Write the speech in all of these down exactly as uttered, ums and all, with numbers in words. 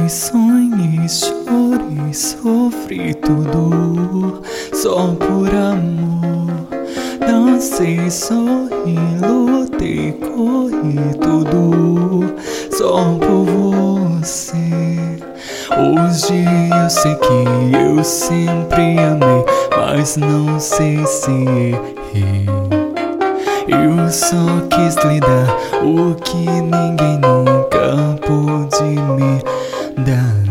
Amei, sonhei, chorei, sofri tudo só por amor. Dancei, sorri, lutei, corri tudo só por você. Hoje eu sei que eu sempre amei, mas não sei se errei. Eu só quis lhe dar o que ninguém nunca pôde me dar.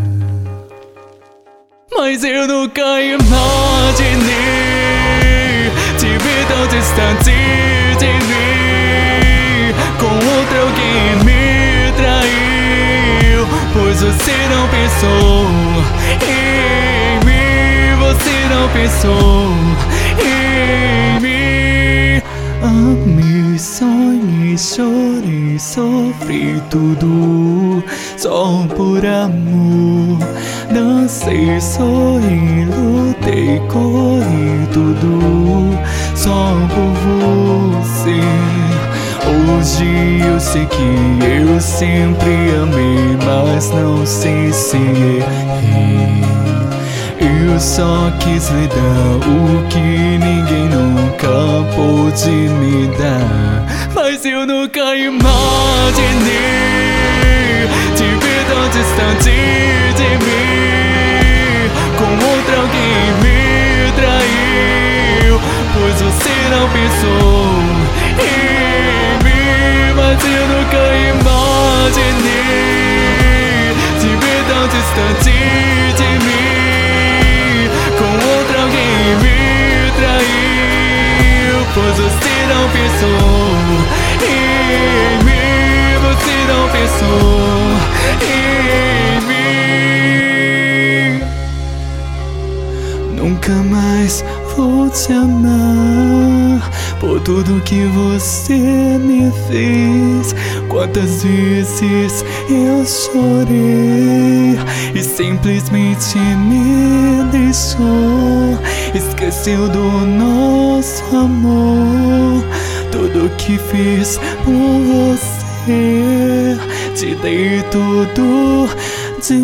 Mas eu nunca imaginei te ver tão distante de mim, com outro alguém me traiu. Pois você não pensou em mim, você não pensou em mim. Amei, sonhei, chorei, sofri tudo só por amor. Dancei, sorri, lutei, corri tudo só por você. Hoje eu sei que eu sempre amei, mas não sei se errei. Eu só quis lhe dar o que ninguém nunca pôde me dar. Mas eu nunca imaginei te ver tão distante de mim, com outro alguém me traiu. Pois você não pensou em mim. Mas eu nunca imaginei te ver tão distante de mim, com outro alguém me traiu. Pois você não pensou em mim, você não pensou em mim. Nunca mais vou te amar por tudo que você me fez. Quantas vezes eu chorei e simplesmente me deixou. Esqueceu do nosso amor, tudo que fiz por você. Te dei tudo de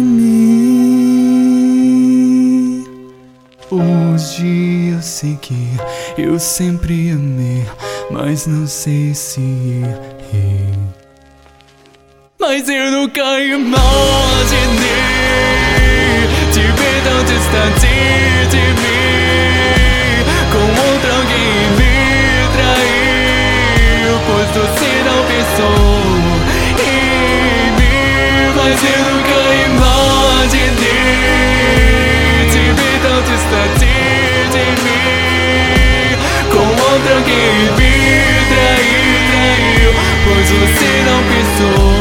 mim. Hoje eu sei que eu sempre amei, mas não sei se errei. Mas eu nunca imaginei te ver tão distante de mim, com outro alguém me traiu. Pois você não pensou em mim. Mas eu nunca imaginei te ver tão distante de mim, com outro alguém me traiu. Pois você não pensou